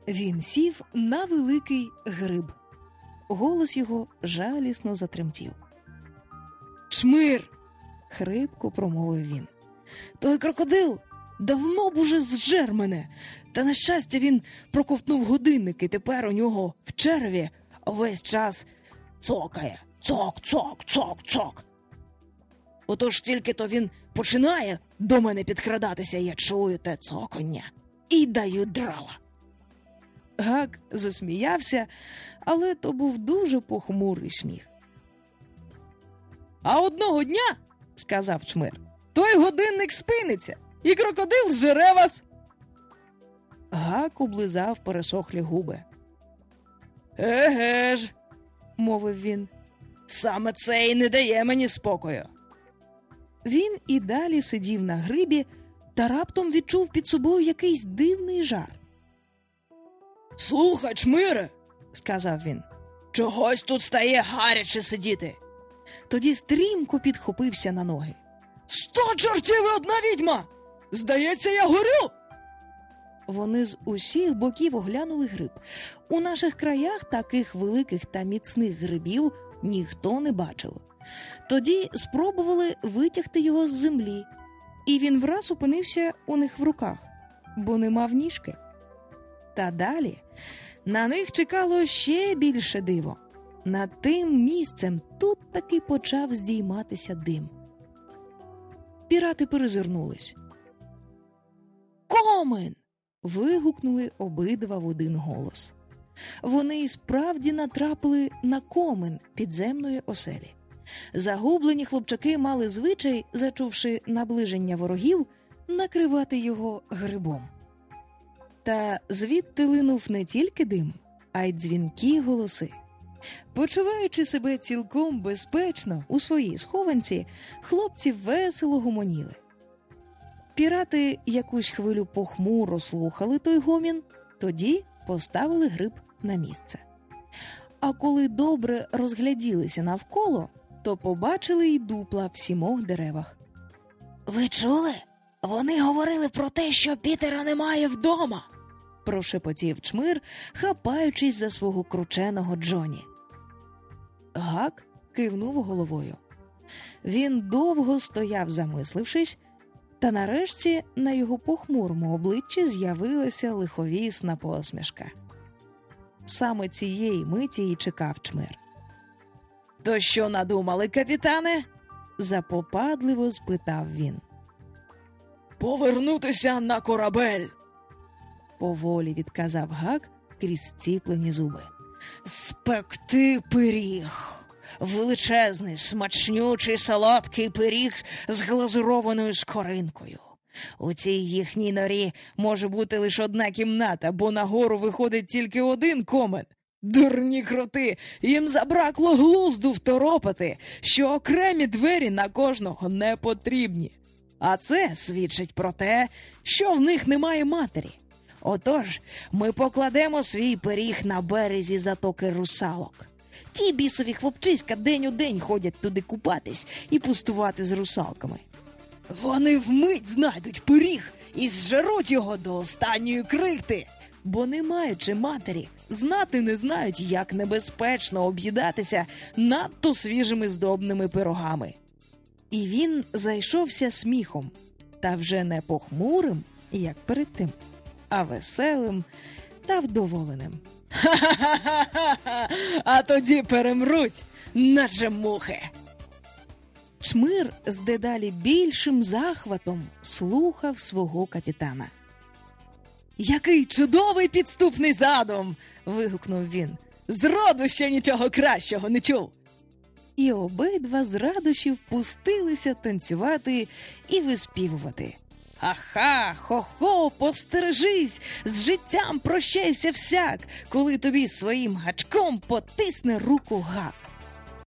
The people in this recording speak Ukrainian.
Він сів на великий гриб. Голос його жалісно затремтів. «Чмир!» – хрипко промовив він. «Той крокодил давно б уже зжер мене, та, на щастя, він проковтнув годинник, і тепер у нього в череві весь час цокає. Цок-цок-цок-цок. Отож тільки-то він починає до мене підкрадатися, я чую те цокання і даю драла». Гак засміявся, але то був дуже похмурий сміх. «А одного дня, – сказав Чмир, – той годинник спиниться, і крокодил зжере вас». Гак облизав пересохлі губи. «Еге ж, – мовив він, – саме це і не дає мені спокою». Він і далі сидів на грибі та раптом відчув під собою якийсь дивний жар. «Слухай, Чмире, – сказав він, – чогось тут стає гаряче сидіти». Тоді стрімко підхопився на ноги. «100 чортів і одна відьма! Здається, я горю!» Вони з усіх боків оглянули гриб. У наших краях таких великих та міцних грибів ніхто не бачив. Тоді спробували витягти його з землі, і він враз опинився у них в руках, бо не мав ніжки. Та далі на них чекало ще більше диво. Над тим місцем тут таки почав здійматися дим. Пірати перезирнулись. «Комен!» – вигукнули обидва в один голос. Вони і справді натрапили на комен підземної оселі. Загублені хлопчаки мали звичай, зачувши наближення ворогів, накривати його грибом. Та звідти линув не тільки дим, а й дзвінкі голоси. Почуваючи себе цілком безпечно у своїй схованці, хлопці весело гомоніли. Пірати якусь хвилю похмуро слухали той гомін, тоді поставили гриб на місце. А коли добре розгляділися навколо, то побачили й дупла в 7 деревах. «Ви чули? Вони говорили про те, що Пітера немає вдома!» – прошепотів Чмир, хапаючись за свого крученого Джоні. Гак кивнув головою. Він довго стояв, замислившись, та нарешті на його похмурому обличчі з'явилася лиховісна посмішка. Саме цієї миті й чекав Чмир. «То що надумали, капітане?» – запопадливо спитав він. «Повернутися на корабель!» – поволі відказав Гак крізь зціплені зуби. «Спекти пиріг! Величезний, смачнючий, солодкий пиріг з глазурованою скоринкою. У цій їхній норі може бути лише одна кімната, бо нагору виходить тільки один комен. Дурні кроти, їм забракло глузду второпати, що окремі двері на кожного не потрібні. А це свідчить про те, що в них немає матері. Отож, ми покладемо свій пиріг на березі затоки русалок. Ті бісові хлопчиська день у день ходять туди купатись і пустувати з русалками. Вони вмить знайдуть пиріг і зжеруть його до останньої крихти, бо, не маючи матері, знати не знають, як небезпечно об'їдатися надто свіжими здобними пирогами». І він зайшовся сміхом, та вже не похмурим, як перед тим, а веселим та вдоволеним. «Ха-ха-ха-ха! А тоді перемруть, наче мухи!» Чмир з дедалі більшим захватом слухав свого капітана. «Який чудовий підступний задум!» – вигукнув він. «Зроду ще нічого кращого не чув!» І обидва з радощів пустилися танцювати і виспівувати. «Аха, хо-хо, постережись, з життям прощайся всяк, коли тобі своїм гачком потисне руку Гак.